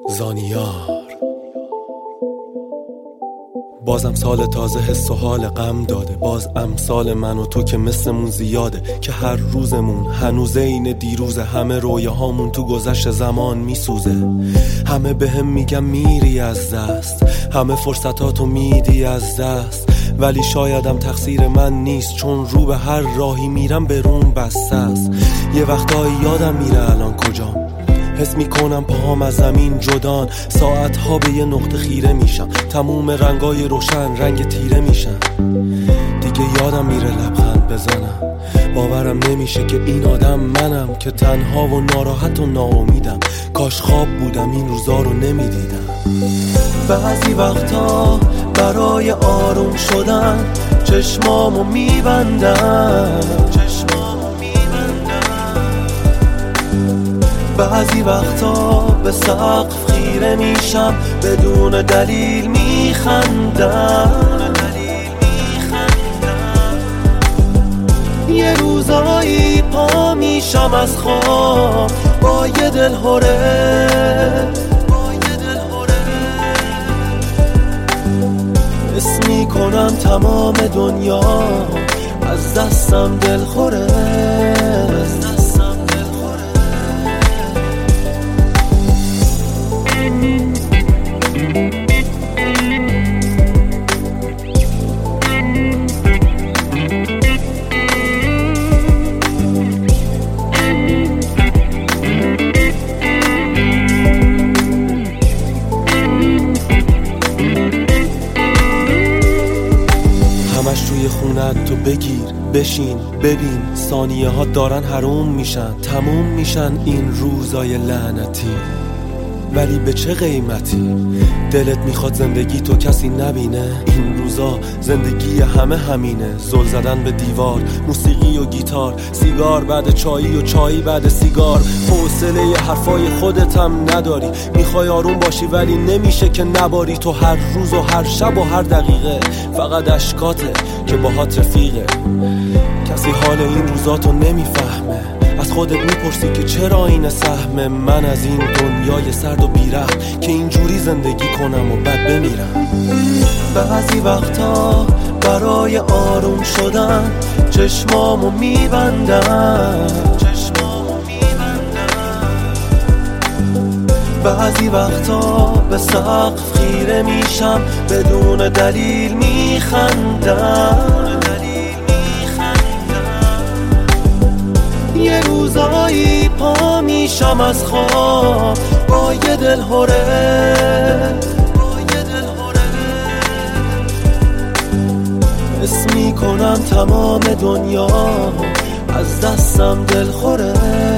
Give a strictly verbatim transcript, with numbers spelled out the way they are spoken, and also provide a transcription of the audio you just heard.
زانیار. بازم سال تازه حس و حال غم داده، باز امثال من و تو که مثلمون زیاده، که هر روزمون هنوز این دیروزه، همه رویاهامون تو گذشت زمان میسوزه، همه به هم میگم میری از دست، همه فرصتاتو میدی از دست، ولی شایدم تقصیر من نیست، چون رو به هر راهی میرم به روم بسته است. یه وقتایی یادم میره الان کجام، حس میکنم پاهام از زمین جدان، ساعتها به یه نقطه خیره میشم، تموم رنگای روشن رنگ تیره میشن، دیگه یادم میره لبخند بزنم، باورم نمیشه که این آدم منم، که تنها و ناراحت و ناامیدم، کاش خواب بودم این روزا رو نمیدیدم. بعضی وقتا برای آروم شدن چشمامو میبندم، بعضی وقتا به سقف خیره میشم، بدون دلیل میخندم، یه روزایی پا میشم از خواب با یه دل هره، حس میکنم تمام دنیا از دستم دل خوره. توی خونت تو بگیر بشین ببین، ثانیه ها دارن حروم میشن، تموم میشن این روزای لعنتی، ولی به چه قیمتی؟ دلت میخواد زندگی تو کسی نبینه، این روزا زندگی همه همینه، زل زدن به دیوار، موسیقی و گیتار، سیگار بعد چایی و چایی بعد سیگار، حوصله حرفای خودت هم نداری، میخوای آروم باشی ولی نمیشه که نباری، تو هر روز و هر شب و هر دقیقه فقط اشکاته که باهات رفیقه، کسی حال این روزاتو نمیفهمه، از خودت میپرسی که چرا این سهم من از این دنیای سرد و بی‌رحم، که اینجوری زندگی کنم و بعد بمیرم. بعضی وقتا برای آروم شدن چشمامو میبندم، بعضی وقتا به سقف خیره میشم، بدون دلیل میخندم، یه روزایی پا میشم از خواب با یه دل هره، حس میکنم تمام دنیا از دستم دل خوره.